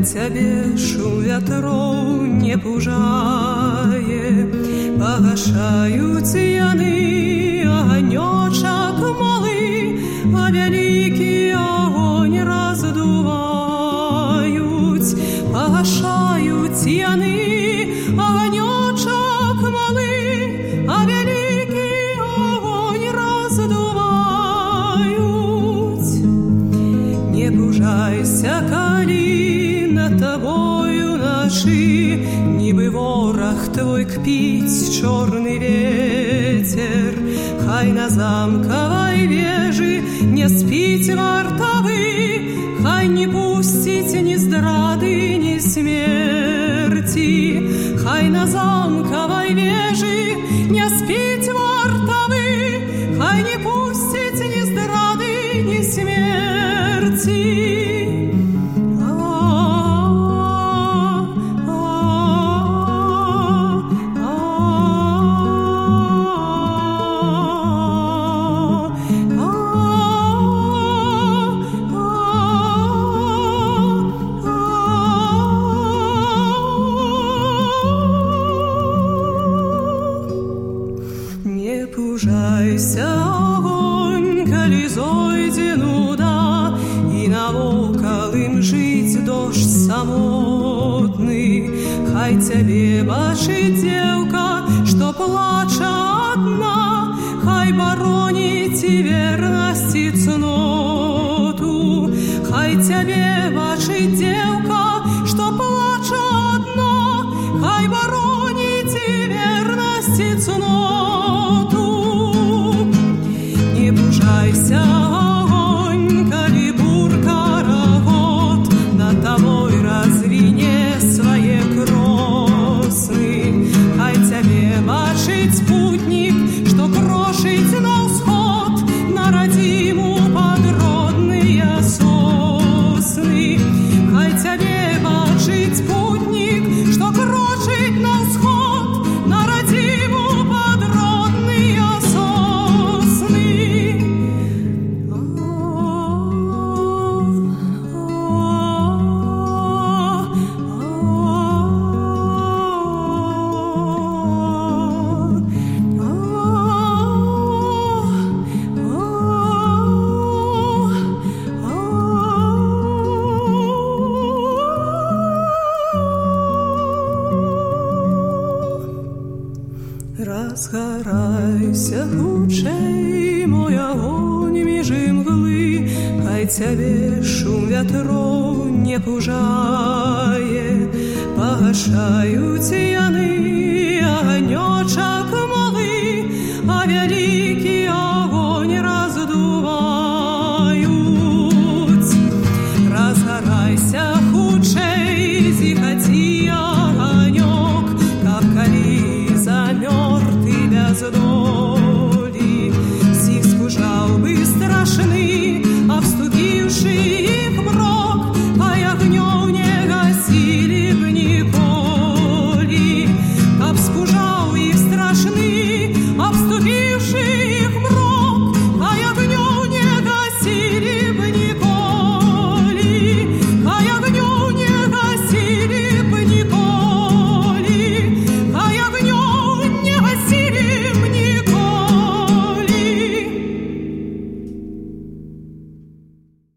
цябе шум вятроў не пужае, пагашаюць яны аганёчак малы, а вялікі агонь раздуваюць. Пагашаюць яны аганёчак малы, а вялікі агонь раздуваюць. Не пужайся, калі над табою начы нібы вораг твой кпіць чорны ветер. Хай на замкавай вежы не спіць вартавы, хай не пусціць ні здрады, ні смерці. Хай на замкавай вежы не спіць вартавы, хай не пусціць ні здрады, ні смерці. Пужайся, огонь, калі зойдзе нуда, і навокал ім жыць дождь самотны. Хай цябе бачыць дзеўка, што плача адна, хай бароніць і вернасць і цноту. Хай цябе бачыць дзеўка, што плача адна, хай бароніць і вернасць і цноту. Не пужайся, огонь, калі бурка рагот над табой развіне свае кросны. Хай цябе бачыць спутнік, што крошыць на ўсход, на радзіму пад родныя сосны. Хай цябе бачыць спутнік, што крошыць на ўсход, на радзіму пад родныя сосны. Разгарайся хутчэй, мой агонь, між імглы, хай цябе шум вятроў не пужае. Пагашаюць яны аганёчак малы, а вялікі